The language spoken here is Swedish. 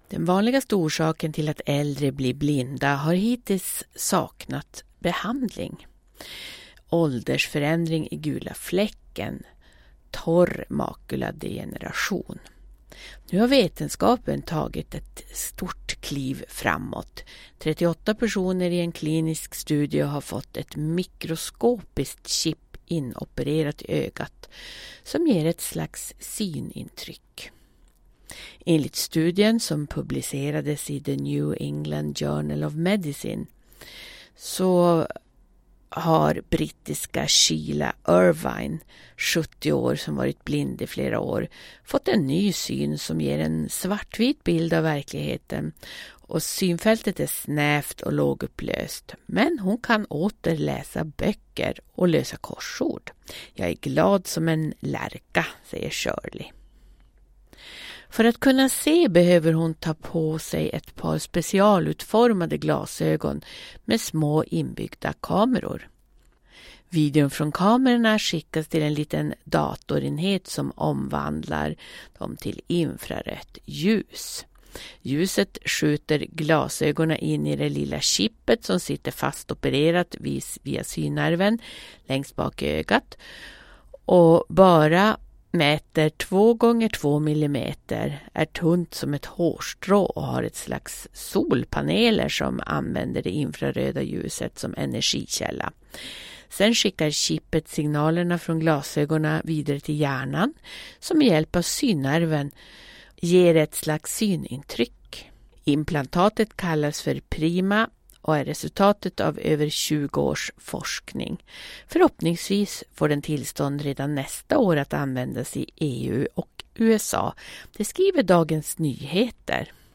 Den vanligaste orsaken till att äldre blir blinda har hittills saknat behandling. Åldersförändring i gula fläcken, torr makuladegeneration. Nu har vetenskapen tagit ett stort kliv framåt. 38 personer i en klinisk studie har fått ett mikroskopiskt chip inopererat i ögat som ger ett slags synintryck. Enligt studien som publicerades i The New England Journal of Medicine så har brittiska Sheila Irvine, 70 år som varit blind i flera år, fått en ny syn som ger en svartvit bild av verkligheten och synfältet är snävt och lågupplöst. Men hon kan åter läsa böcker och lösa korsord. Jag är glad som en lärka, säger Shirley. För att kunna se behöver hon ta på sig ett par specialutformade glasögon med små inbyggda kameror. Videon från kamerorna skickas till en liten datorenhet som omvandlar dem till infrarött ljus. Ljuset skjuter glasögonen in i det lilla chippet som sitter fastopererat via synnerven längst bak i ögat och bara mäter 2x2 millimeter, är tunt som ett hårstrå och har ett slags solpaneler som använder det infraröda ljuset som energikälla. Sen skickar chippet signalerna från glasögonen vidare till hjärnan som med hjälp av synnerven ger ett slags synintryck. Implantatet kallas för Prima och är resultatet av över 20 års forskning. Förhoppningsvis får den tillstånd redan nästa år att användas i EU och USA. Det skriver Dagens Nyheter.